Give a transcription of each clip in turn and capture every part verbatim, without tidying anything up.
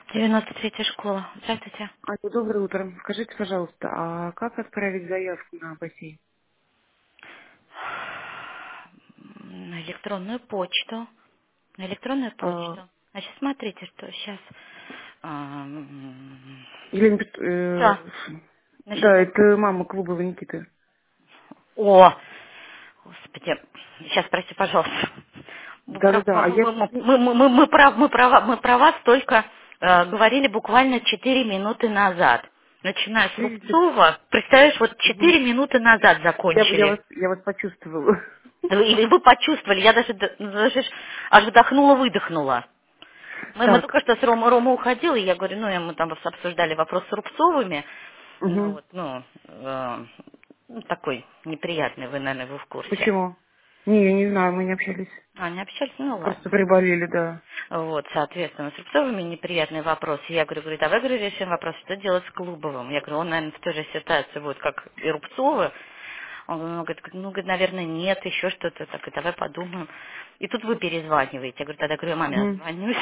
девяносто третья школа. Здравствуйте. Алло, доброе утро. Скажите, пожалуйста, а как отправить заявку на бассейн? На электронную почту. На электронную А, почту. Значит, смотрите, что сейчас... Елена Пет- э, Да. Значит, да, вот... это мама Клубова Никиты. О! Господи. Сейчас, прости, пожалуйста. Мы, про, Да-да-да, а я... мы, мы, мы, мы, мы про, мы, про, мы про вас только э, говорили буквально четыре минуты назад. Начиная с Видите? Рубцова, представляешь, вот Мгм. четыре минуты назад Я, я, закончили. вас, я вас почувствовала. И вы почувствовали, я даже, д- даже ж аж вдохнула-выдохнула. Мы, мы Так, только что с Рома, Рома уходил, и я говорю, ну, и мы там обсуждали вопрос с Рубцовыми. Ну, угу. вот, ну, э, ну, такой неприятный, вы, наверное, вы в курсе. Почему? Не, я не знаю, мы не общались. А, не общались? Ну, Просто ладно. приболели, да. Вот, соответственно, с Рубцовыми неприятный вопрос. И я говорю, говорю, давай, говорю, решим вопрос, что делать с Клубовым. Я говорю, он, наверное, в той же ситуации будет, как и Рубцовы. Он говорит, ну, говорит, наверное, нет, еще что-то. Так, и давай подумаем. И тут вы перезваниваете. Я говорю, тогда, говорю, я маме Угу. отзвонюсь.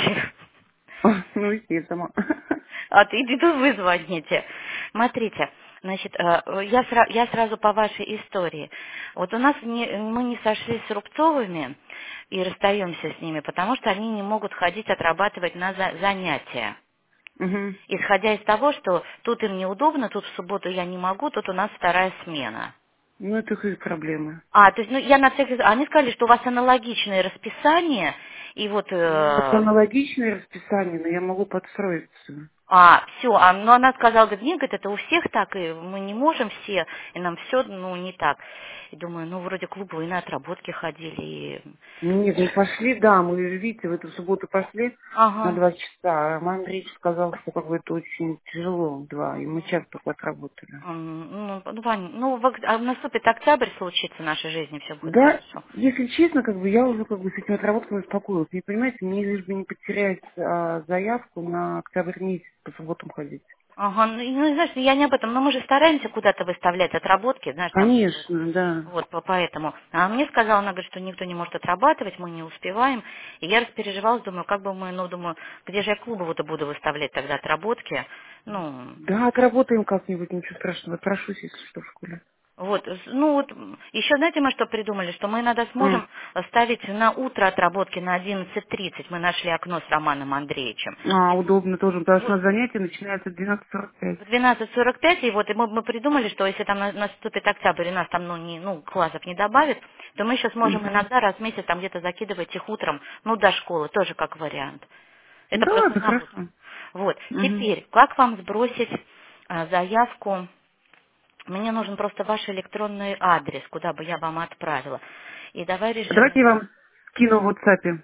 Ну, и я сама. А ты, и тут вы звоните. Смотрите, значит, э, я, сра- я сразу по вашей истории. Вот у нас не- мы не сошлись с Рубцовыми и расстаемся с ними, потому что они не могут ходить отрабатывать на за- занятия. Угу. Исходя из того, что тут им неудобно, тут в субботу я не могу, тут у нас вторая смена. Ну, это их проблемы. А, то есть, ну, я на всякий... Они сказали, что у вас аналогичное расписание, и вот... У нас э, аналогичное расписание, но я могу подстроиться. А, все, а, ну она сказала, говорит, нет, говорит, это у всех так, и мы не можем все, и нам все, ну, не так. И думаю, ну, вроде клубы и на отработки ходили, и... Нет, мы пошли, да, мы, видите, в эту субботу пошли на Ага. два часа. А мой Андреевич сказал, что как бы это очень тяжело, два, и мы час только отработали. М, Ну, ну, Вань, ну, в ок- а наступит октябрь, случится в нашей жизни, все будет Да, хорошо. если честно, как бы я уже как бы с этими отработками успокоилась. Не понимаете, мне лишь бы не потерять а, заявку на октябрь месяц по субботам ходить. Ага, ну, и, ну, знаешь, я не об этом, но мы же стараемся куда-то выставлять отработки, знаешь, там, чтобы Конечно, да. вот, по- поэтому. А мне сказала, она говорит, что никто не может отрабатывать, мы не успеваем. И я распереживалась, думаю, как бы мы, ну, думаю, где же я клубову-то буду выставлять тогда отработки? Ну, Да, отработаем как-нибудь, ничего страшного. Прошусь, если что, в школе. вот, с- ну вот, еще знаете, мы что придумали, что мы иногда М. сможем ставить на утро отработки на одиннадцать тридцать. Мы нашли окно с Романом Андреевичем. А, удобно тоже, потому что у Вот, нас занятие начинается в двенадцать сорок пять. в двенадцать сорок пять, и вот и мы, мы придумали, что если там на- наступит октябрь, и нас там, ну, не, ну, классов не добавит, то мы еще сможем Мгм. иногда раз в месяц там где-то закидывать их утром, ну, до школы, тоже как вариант. Это Да просто ладно, на утро. хорошо. Вот. Мгм. Теперь, как вам сбросить а, заявку? Мне нужен просто ваш электронный адрес, куда бы я вам отправила. И давай решим. Давайте я вам скину в WhatsApp.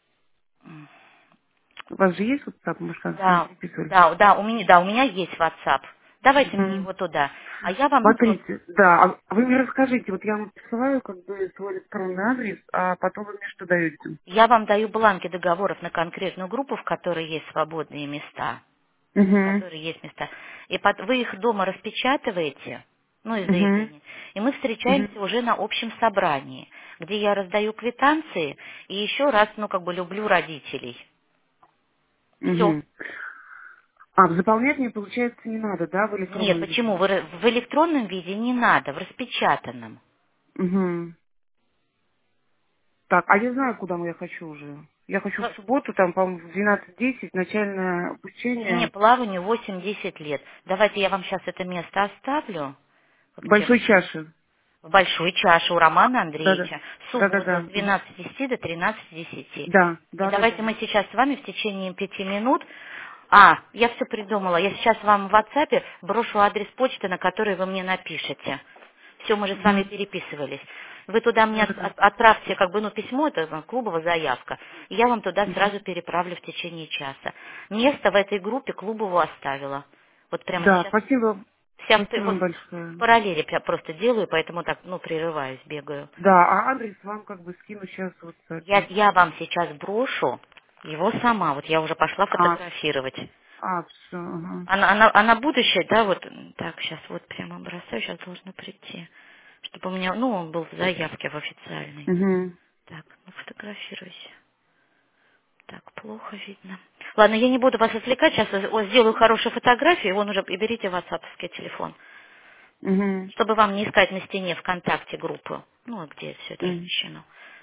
У вас же есть WhatsApp, может, там с ним Да, переписывались? да, да, у меня, да, у меня есть WhatsApp. Давайте мне Мгм. его туда. А я вам, ну, просто Смотрите, да, а вы мне расскажите, вот я вам присылаю как бы свой электронный адрес, а потом вы мне что даете? я вам даю бланки договоров на конкретную группу, в которой есть свободные места, в Угу. которой есть места. И под- вы их дома распечатываете, ну, из Угу. заявления, и мы Угу. встречаемся уже на общем собрании, где я раздаю квитанции и еще раз, ну, как бы люблю родителей. Все. Угу. А, заполнять мне, получается, не надо, да, в Нет, электронном виде? почему? В, ра- в электронном виде не надо, в распечатанном. Угу. Так, а я знаю, куда я хочу уже. Я хочу в В- субботу, там, по-моему, в двенадцать десять начальное Не, обучение плаванию восемь-десять лет. Давайте я вам сейчас это место оставлю. Вот где большой чаши. в большой чаше у Романа Да-да. Андреевича. Суббота с Да-да-да. Мгм. двенадцати десяти до тринадцати десяти. Да, И давайте да-да-да. мы сейчас с вами в течение пяти минут... А, я все придумала. Я сейчас вам в WhatsApp брошу адрес почты, на который вы мне напишете. Все, мы же с вами Угу. переписывались. Вы туда мне от- Да-да-да. от- отправьте как бы, ну, письмо, это э, клубовая заявка. И я вам туда Мгм. сразу переправлю в течение часа. Место в этой группе клубову оставила. Вот прямо Да, сейчас спасибо. вся в, п- Спасибо вот вам в большое. параллели пря- просто делаю, поэтому так, ну, прерываюсь, бегаю. Да, а адрес вам как бы скину сейчас в Я, WhatsApp. я вам сейчас брошу его сама. Вот я уже пошла А, фотографировать. а, все, ага. А, на а на- а на будущее, да, вот, м, так, сейчас вот прямо бросаю, сейчас должно прийти. Чтобы у меня, ну, он был в заявке в официальной. Угу. Так, ну, фотографируйся. Так, плохо видно. Ладно, я не буду вас отвлекать, сейчас я сделаю хорошие фотографии, вон уже и берите ватсаповский телефон, Угу. чтобы вам не искать на стене ВКонтакте группу, ну, где все это Угу. размещено.